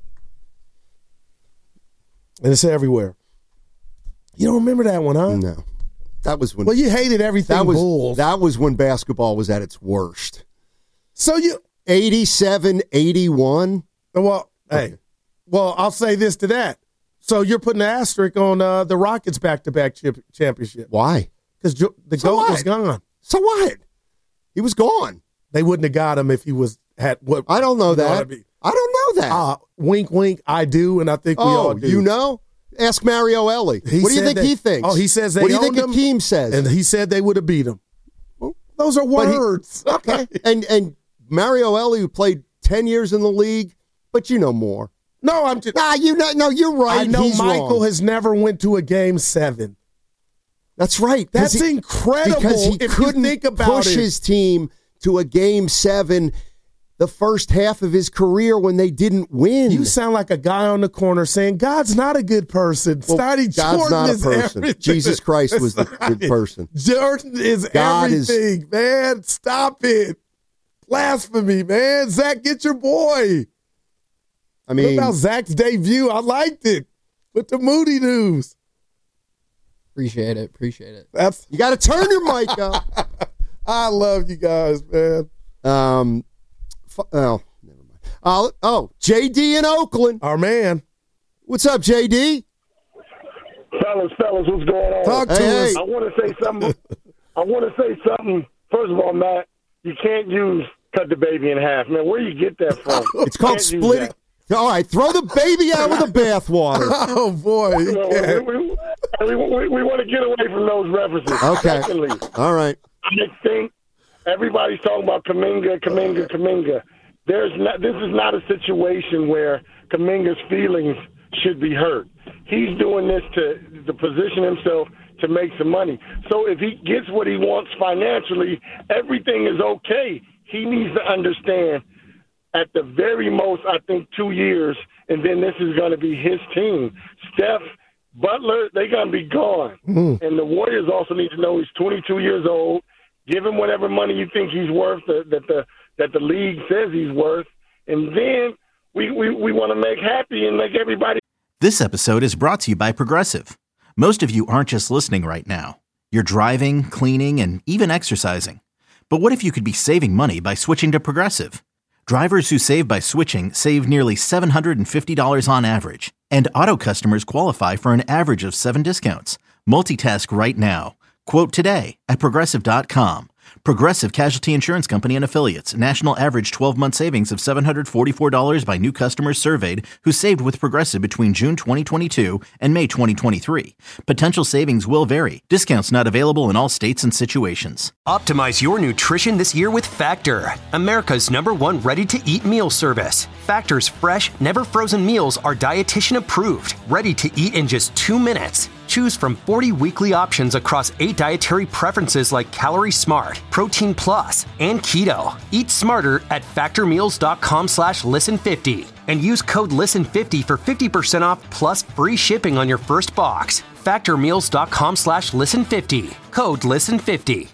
And it's everywhere. You don't remember that one, huh? No. That was when. Well, you hated everything that was, Bulls. That was when basketball was at its worst. So you. eighty-seven eighty-one Well, okay. Hey. Well, I'll say this to that. So you're putting an asterisk on uh, the Rockets' back-to-back chip, championship. Why? Because jo- the so GOAT what? was gone. So what? He was gone. They wouldn't have got him if he was had what? I don't know you know that. I, mean. I don't know that. Uh, wink, wink. I do, and I think we oh, all do. You know? Ask Mario Ellie. He what do you think that, he thinks? Oh, he says they What do you owned think him, Akeem says? And he said they would have beat him. Well, those are words. He, okay. and and Mario Ellie, who played ten years in the league, but you know more. No, I'm just. Nah, you know, no, you're right. I know He's Michael wrong. has never went to a game seven. That's right. That's he, incredible. Because he if couldn't you think about push it. his team to a game seven the first half of his career when they didn't win. You sound like a guy on the corner saying God's not a good person. Well, Stoney God's Jordan not a is person. everything. Jesus Christ was the good person. Jordan is God everything, is, man. Stop it. Blasphemy, man. Zach, get your boy. I mean, what about Zach's debut? I liked it with the Moody News. Appreciate it. Appreciate it. That's you got to turn your mic up. I love you guys, man. Um, f- oh, never mind. Uh, oh, J D in Oakland, our man. What's up, J D? Fellas, fellas, what's going on? Talk to hey, us. I want to say something. I want to say something. First of all, Matt, you can't use cut the baby in half, man. Where you get that from? It's called splitting. All right, throw the baby out with the bathwater. Oh, boy. You know, we, we, we, we, we want to get away from those references. Okay. Secondly, all right. I think everybody's talking about Kuminga, Kuminga, Kuminga. There's not, this is not a situation where Kuminga's feelings should be hurt. He's doing this to, to position himself to make some money. So if he gets what he wants financially, everything is okay. He needs to understand at the very most, I think, two years, and then this is going to be his team. Steph Butler, they're going to be gone. Mm. And the Warriors also need to know he's twenty-two years old. Give him whatever money you think he's worth, that, that the that the league says he's worth. And then we, we, we want to make happy and make everybody. This episode is brought to you by Progressive. Most of you aren't just listening right now. You're driving, cleaning, and even exercising. But what if you could be saving money by switching to Progressive? Drivers who save by switching save nearly seven hundred fifty dollars on average. And auto customers qualify for an average of seven discounts. Multitask right now. Quote today at Progressive dot com. Progressive Casualty Insurance Company and Affiliates. National average twelve-month savings of seven hundred forty-four dollars by new customers surveyed who saved with Progressive between June twenty twenty-two and May twenty twenty-three. Potential savings will vary. Discounts not available in all states and situations. Optimize your nutrition this year with Factor, America's number one ready-to-eat meal service. Factor's fresh, never frozen meals are dietitian approved, ready to eat in just two minutes. Choose from forty weekly options across eight dietary preferences like Calorie Smart, Protein Plus, and Keto. Eat smarter at factormeals.com slash listen50 and use code listen fifty for fifty percent off plus free shipping on your first box. factormeals.com slash listen50. Code listen fifty.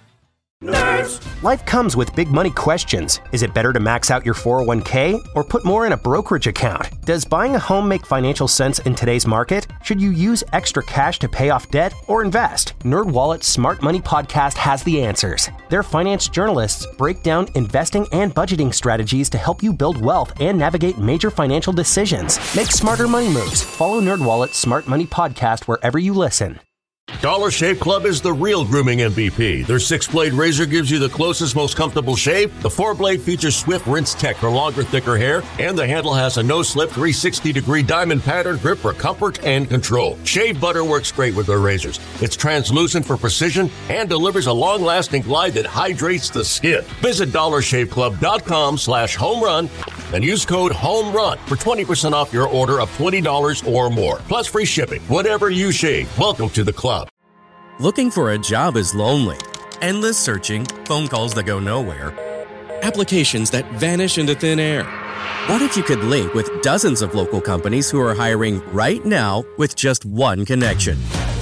Nerds. Life comes with big money questions. Is it better to max out your four oh one k or put more in a brokerage account? Does buying a home make financial sense in today's market? Should you use extra cash to pay off debt or invest? NerdWallet's Smart Money Podcast has the answers. Their finance journalists break down investing and budgeting strategies to help you build wealth and navigate major financial decisions. Make smarter money moves. Follow NerdWallet's Smart Money Podcast wherever you listen. Dollar Shave Club is the real grooming M V P. Their six-blade razor gives you the closest, most comfortable shave. The four-blade features Swift Rinse Tech for longer, thicker hair. And the handle has a no-slip three hundred sixty degree diamond pattern grip for comfort and control. Shave butter works great with their razors. It's translucent for precision and delivers a long-lasting glide that hydrates the skin. Visit dollarshaveclub.com slash home run and use code HOMERUN for twenty percent off your order of twenty dollars or more. Plus free shipping. Whatever you shave, welcome to the club. Looking for a job is lonely. Endless searching, phone calls that go nowhere, applications that vanish into thin air. What if you could link with dozens of local companies who are hiring right now with just one connection?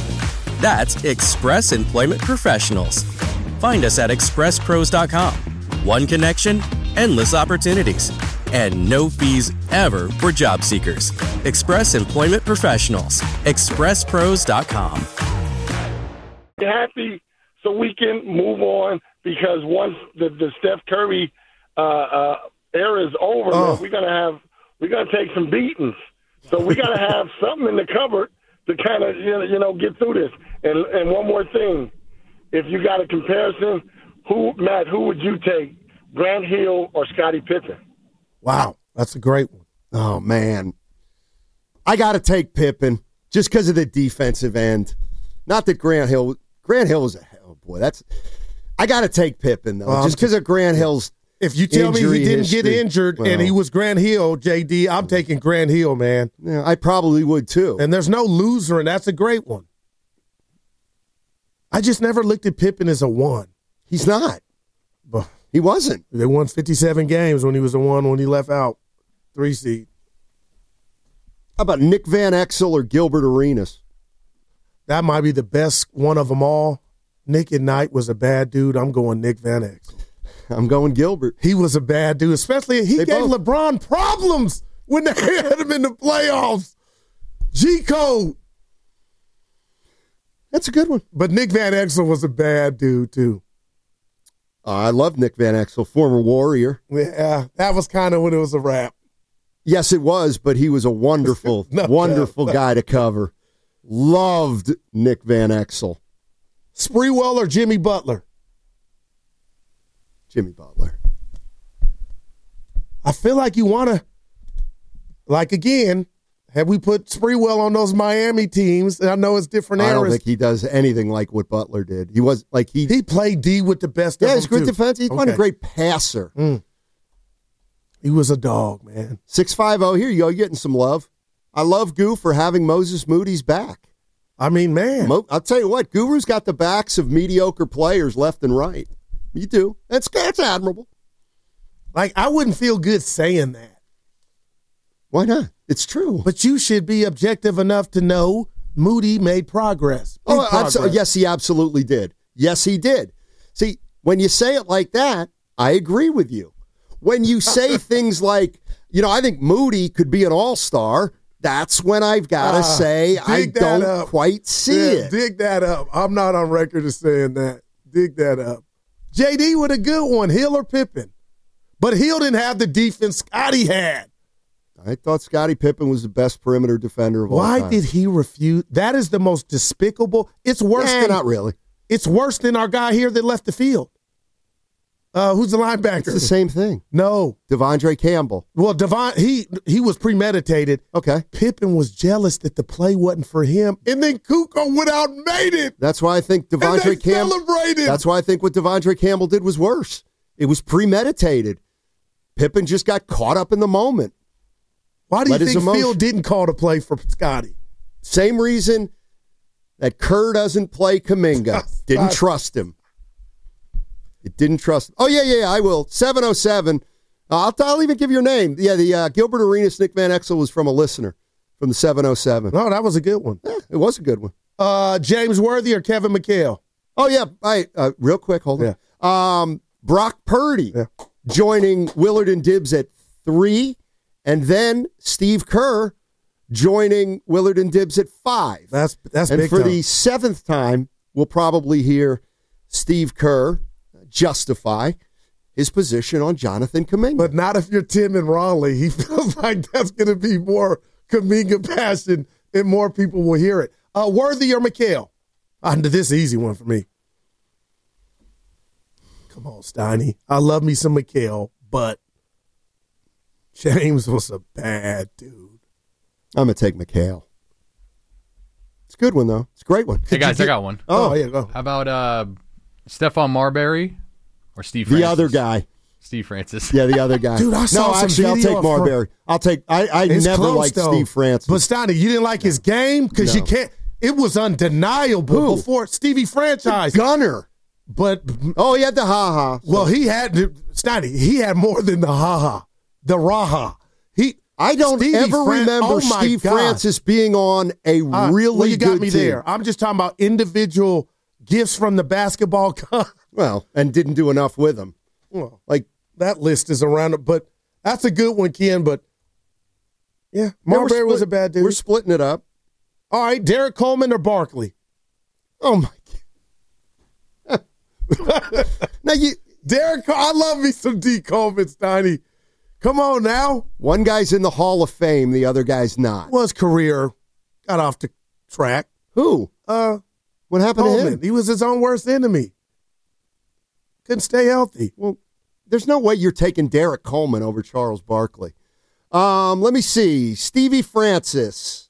That's Express Employment Professionals. Find us at express pros dot com. One connection, endless opportunities, and no fees ever for job seekers. Express Employment Professionals. express pros dot com. Happy so we can move on, because once the, the Steph Curry uh, uh, era is over, oh. man, we're gonna have we're gonna take some beatings. So we gotta have something in the cupboard to kind of you know, you know get through this. And and one more thing, if you got a comparison, who Matt, who would you take, Grant Hill or Scottie Pippen? Wow, that's a great one. Oh man, I got to take Pippen just because of the defensive end. Not that Grant Hill. Grant Hill is a hell boy. That's I got to take Pippen though, um, just because of Grant Hill's. If you tell me he didn't history, get injured well, and he was Grant Hill, J D, I'm taking Grant Hill, man. Yeah, I probably would too. And there's no loser, and that's a great one. I just never looked at Pippen as a one. He's not. But he wasn't. They won fifty-seven games when he was a one. When he left out, three seed. How about Nick Van Exel or Gilbert Arenas? That might be the best one of them all. Nick at Night was a bad dude. I'm going Nick Van Exel. I'm going Gilbert. He was a bad dude, especially he they gave both. LeBron problems when they had him in the playoffs. G-code. That's a good one. But Nick Van Exel was a bad dude, too. Uh, I love Nick Van Exel, former Warrior. Yeah, that was kind of when it was a wrap. Yes, it was, but he was a wonderful, no, wonderful no, no. guy to cover. Loved Nick Van Exel. Sprewell or Jimmy Butler? Jimmy Butler. I feel like you want to, like, again, have we put Sprewell on those Miami teams? And I know it's different eras. I don't think he does anything like what Butler did. He was like he he played D with the best. Yeah, of he's a great too. defense. He's okay. one a great passer. Mm. He was a dog, man. six five oh, here you go. You're getting some love. I love Goo for having Moses Moody's back. I mean, man. Mo- I'll tell you what, Guru's got the backs of mediocre players left and right. You do. That's, that's admirable. Like, I wouldn't feel good saying that. Why not? It's true. But you should be objective enough to know Moody made progress. Big Oh, progress. abso- yes, he absolutely did. Yes, he did. See, when you say it like that, I agree with you. When you say things like, you know, I think Moody could be an all-star, that's when I've got to uh, say I don't up. quite see yeah, it. Dig that up. I'm not on record as saying that. Dig that up. J D with a good one, Hill or Pippen. But Hill didn't have the defense Scotty had. I thought Scottie Pippen was the best perimeter defender of all Why time. did he refuse? That is the most despicable. It's worse nah, than not really. It's worse than our guy here that left the field. Uh, who's the linebacker? It's the same thing. No. Devondre Campbell. Well, Devon, he he was premeditated. Okay. Pippen was jealous that the play wasn't for him, and then Kukoc went out and made it. That's why I think Devondre Campbell. Celebrated. That's why I think what Devondre Campbell did was worse. It was premeditated. Pippen just got caught up in the moment. Why do you think Phil didn't call the play for Scotty? Same reason that Kerr doesn't play Kuminga. Didn't trust him. It didn't trust him. Oh, yeah, yeah, I will. seven oh seven. Uh, I'll, I'll even give your name. Yeah, the uh, Gilbert Arenas, Nick Van Exel was from a listener from the seven oh seven. Oh, that was a good one. Yeah, it was a good one. Uh, James Worthy or Kevin McHale? Oh, yeah. I, uh, real quick, hold on. Yeah. Um, Brock Purdy yeah. joining Willard and Dibbs at three. And then Steve Kerr joining Willard and Dibbs at five. That's that's and big for time. the seventh time, we'll probably hear Steve Kerr justify his position on Jonathan Kuminga. But not if you're Tim and Ronley. He feels like that's going to be more Kuminga passion and more people will hear it. Uh, Worthy or McHale? Uh, this is an easy one for me. Come on, Steiny. I love me some McHale, but James was a bad dude. I'm going to take McHale. It's a good one, though. It's a great one. Hey, guys, I got one. Oh, oh yeah, go. How about uh, Stephon Marbury or Steve Francis? The other guy. Steve Francis. Yeah, the other guy. Dude, I saw no, some actually, I'll video take Marbury. I'll take. I, I never close, liked though. Steve Francis. But Steiny, you didn't like his game because No. you can't. It was undeniable Who? before Stevie franchise. The gunner. But oh, he had the ha ha. Well, he had Steiny. He had more than the ha ha, the raha. He. I don't Stevie ever Fran- remember oh my Steve God. Francis being on a Uh, really well, you got good me team. there. I'm just talking about individual gifts from the basketball. Well, and didn't do enough with them. Well, like that list is around it, but that's a good one, Ken. But yeah, Marbury Yeah, we're was a split- bad dude. We're splitting it up. All right, Derek Coleman or Barkley? Oh my God! Now you, Derek, I love me some D Coleman, Steiny. Come on now. One guy's in the Hall of Fame, the other guy's not. Well, his career got off the track. Who? Uh, what happened Coleman. to him? He was his own worst enemy. Couldn't stay healthy. Well, there's no way you're taking Derek Coleman over Charles Barkley. Um, let me see. Stevie Francis.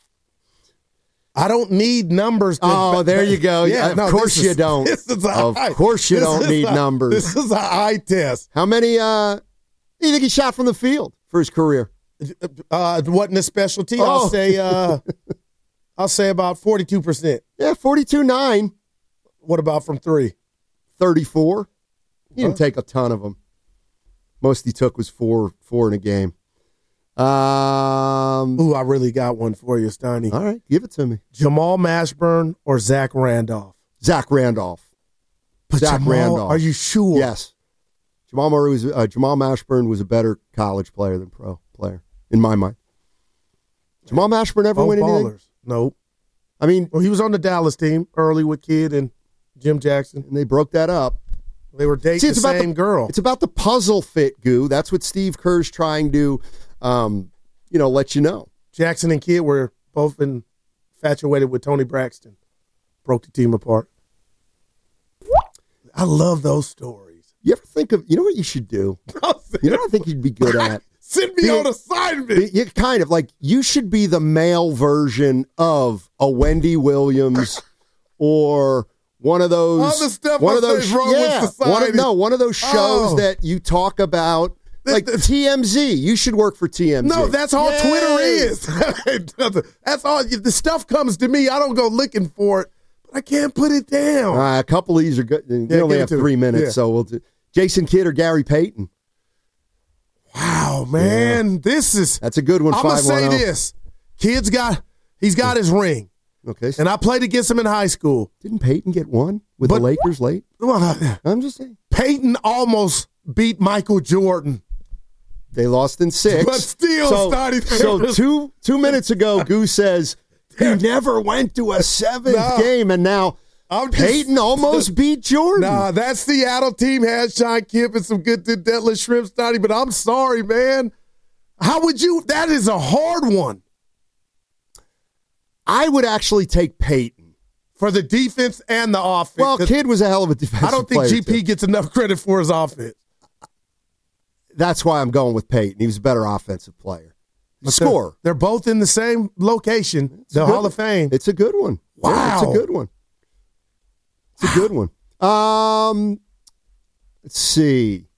I don't need numbers. To, Oh, there you go. Yeah, of no, course this you is- don't. This is a Of eye- course you this don't is need a- numbers. This is an eye test. How many uh do you think he shot from the field for his career? Uh, it wasn't a specialty. Oh. I'll say. Uh, I'll say about forty-two percent. Yeah, forty-two nine. What about from three? thirty-four. He didn't Huh? take a ton of them. Most he took was four four in a game. Um, Ooh, I really got one for you, Steiny. All right, give it to me. Jamal Mashburn or Zach Randolph? Zach Randolph. But Zach Jamal, Randolph. are you sure? Yes. Jamal Murray was uh, Jamal Mashburn was a better college player than pro player in my mind. Jamal Mashburn ever Both win anything? ballers. Nope. I mean, Well, he was on the Dallas team early with Kidd and Jim Jackson. and they broke that up. They were dating See, it's the about same the, girl. It's about the puzzle fit, Goo. That's what Steve Kerr's trying to, um, you know, let you know. Jackson and Kidd were both infatuated with Tony Braxton. Broke the team apart. I love those stories. You ever think of, you know what you should do? You know what I think you'd be good at? Send me Be- on assignment. You kind of like you should be the male version of a Wendy Williams or one of those All the stuff one I of those say is wrong with yeah, society. one of, no one of those shows Oh. that you talk about like T M Z. You should work for T M Z. No, that's all Yay. Twitter is. That's all. If the stuff comes to me, I don't go looking for it, but I can't put it down. Uh, a couple of these are good. You Yeah, only give it have to me. three minutes, Yeah. so we'll do Jason Kidd or Gary Payton. Wow, man, this is. That's a good one. I'm gonna say five one zero. this: Kid's got he's got his ring. Okay. And I played against him in high school. Didn't Peyton get one with But- the Lakers late? Well, I'm just saying. Peyton almost beat Michael Jordan. They lost in six. But still, so, Stoney, so two two minutes ago, Goose says he never went to a seventh No. game, and now I'm just- Peyton almost beat Jordan. Nah, that Seattle team has Sean Kemp and some good Detlef Shrimp, Stoney, but I'm sorry, man. How would you? That is a hard one. I would actually take Peyton. For the defense and the offense. Well, Kidd was a hell of a defensive I don't think player, G P too. gets enough credit for his offense. That's why I'm going with Peyton. He was a better offensive player. But Score. They're, they're both in the same location, It's a the good Hall of one. Fame. It's a good one. Wow. Yeah, it's a good one. It's a good one. Um, let's see.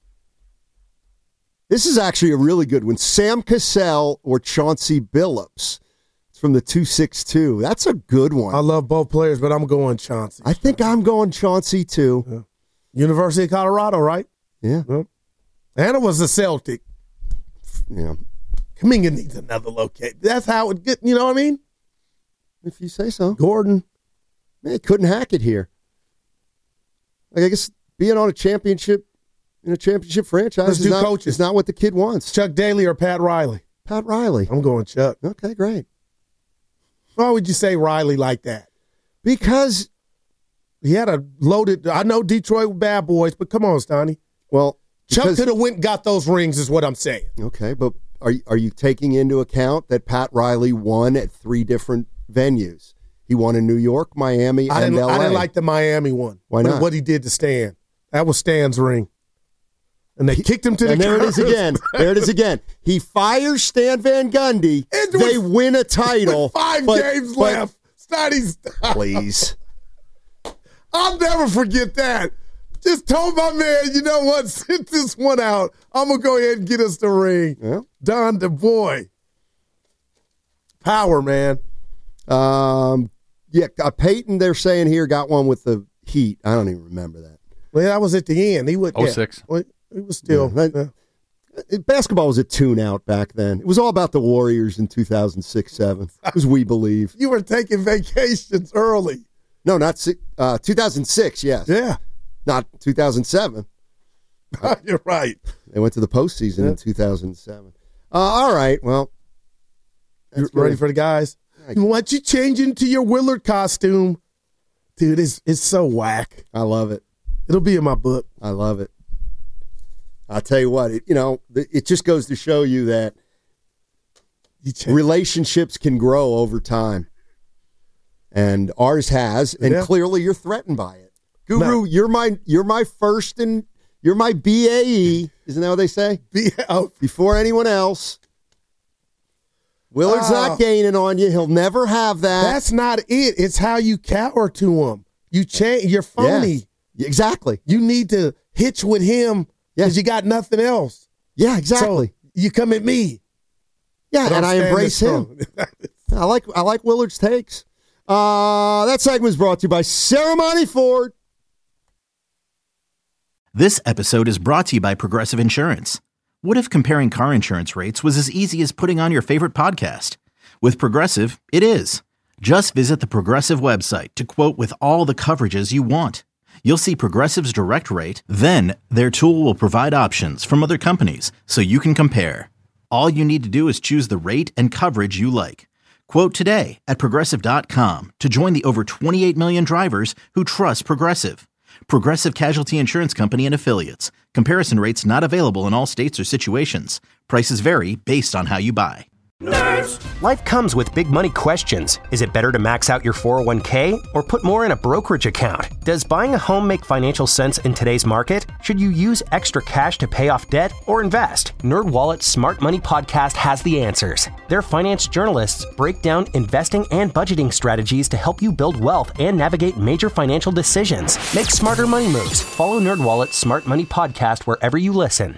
This is actually a really good one. Sam Cassell or Chauncey Billups. It's from the two six two. That's a good one. I love both players, but I'm going Chauncey. I think I'm going Chauncey, too. Yeah. University of Colorado, right? Yeah. Yep. And it was a Celtic. Yeah. Kuminga needs another location. That's how it get. You know what I mean? If you say so. Gordon. Man, he couldn't hack it here. Like, I guess being on a championship, in a championship franchise Let's is do not, coaches. is not what the kid wants. Chuck Daly or Pat Riley? Pat Riley. I'm going Chuck. Okay, great. Why would you say Riley like that? Because he had a loaded. I know Detroit with bad boys, but come on, Stoney. Well, Chuck because- could have went and got those rings, is what I'm saying. Okay, but are are you taking into account that Pat Riley won at three different venues? He won in New York, Miami, I and didn't. L A. I didn't like the Miami one. Why What- not? What he did to Stan. That was Stan's ring, and they kicked him to the. And there it is curb. again. There it is again. He fires Stan Van Gundy. It They was- win a title. With five but- games but- left. Stoney's. Please. I'll never forget that. Just told my man, you know what? Sit this one out. I'm gonna go ahead and get us the ring. Yeah. Don the boy. Power, man. Um, yeah, uh, Peyton, they're saying here, got one with the Heat. I don't even remember that. Well, that was at the end. He would. oh six. Yeah. Well, he was still. Yeah, that- uh, basketball was a tune-out back then. It was all about the Warriors in two thousand six seven, as we believe. You were taking vacations early. No, not si- uh, two thousand six, yes. Yeah. Not two thousand seven. You're right. They went to the postseason Yeah. in two thousand seven. Uh, all right, well. You that's ready good. for the guys? You want you change into your Willard costume. Dude, it's, it's so whack. I love it. It'll be in my book. I love it. I'll tell you what, it, you know, it just goes to show you that You change. relationships can grow over time. And ours has, and Yeah. clearly you're threatened by it. Guru, No. you're my you're my first and you're my B A E. Isn't that what they say? Be- oh, Before anyone else. Willard's Oh. not gaining on you. He'll never have that. that's not it. It's how you cower to him. You change. You're phony. Yeah, exactly. You need to hitch with him because Yeah. you got nothing else. Yeah, exactly. So you come at me. yeah, But and I'm I standing embrace him. I like I like Willard's takes. Uh, that segment was brought to you by Ceremony Ford. This episode is brought to you by Progressive Insurance. What if comparing car insurance rates was as easy as putting on your favorite podcast? With Progressive, it is. Just visit the Progressive website to quote with all the coverages you want. You'll see Progressive's direct rate, then their tool will provide options from other companies so you can compare. All you need to do is choose the rate and coverage you like. Quote today at Progressive dot com to join the over twenty-eight million drivers who trust Progressive. Progressive Casualty Insurance Company and Affiliates. Comparison rates not available in all states or situations. Prices vary based on how you buy. Life comes with big money questions. Is it better to max out your four oh one k or put more in a brokerage account? Does buying a home make financial sense in today's market? Should you use extra cash to pay off debt or invest? NerdWallet's Smart Money Podcast has the answers. Their finance journalists break down investing and budgeting strategies to help you build wealth and navigate major financial decisions. Make smarter money moves. Follow NerdWallet's Smart Money Podcast wherever you listen.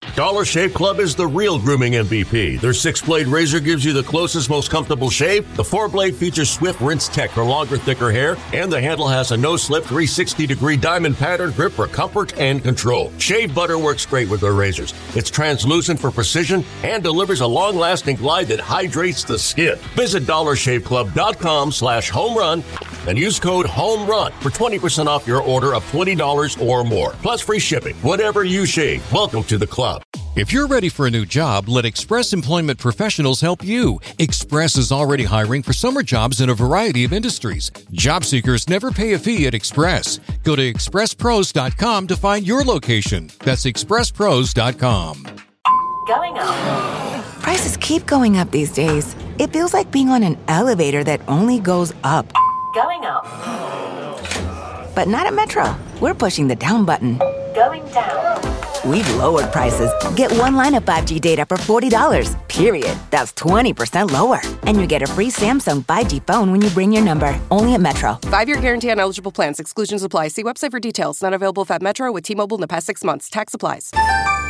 Dollar Shave Club is the real grooming M V P. Their six-blade razor gives you the closest, most comfortable shave. The four-blade features Swift Rinse Tech for longer, thicker hair. And the handle has a no-slip three hundred sixty degree diamond pattern grip for comfort and control. Shave butter works great with their razors. It's translucent for precision and delivers a long-lasting glide that hydrates the skin. Visit dollar shave club dot com slash home run and use code HOMERUN for twenty percent off your order of twenty dollars or more. Plus free shipping. Whatever you shave, welcome to the club. If you're ready for a new job, let Express Employment Professionals help you. Express is already hiring for summer jobs in a variety of industries. Job seekers never pay a fee at Express. Go to express pros dot com to find your location. That's express pros dot com. Going up. Prices keep going up these days. It feels like being on an elevator that only goes up. Going up. But not at Metro. We're pushing the down button. Going down. We've lowered prices. Get one line of five G data for forty dollars, period. That's twenty percent lower. And you get a free Samsung five G phone when you bring your number. Only at Metro. Five-year guarantee on eligible plans. Exclusions apply. See website for details. Not available at Metro with T-Mobile in the past six months. Tax applies.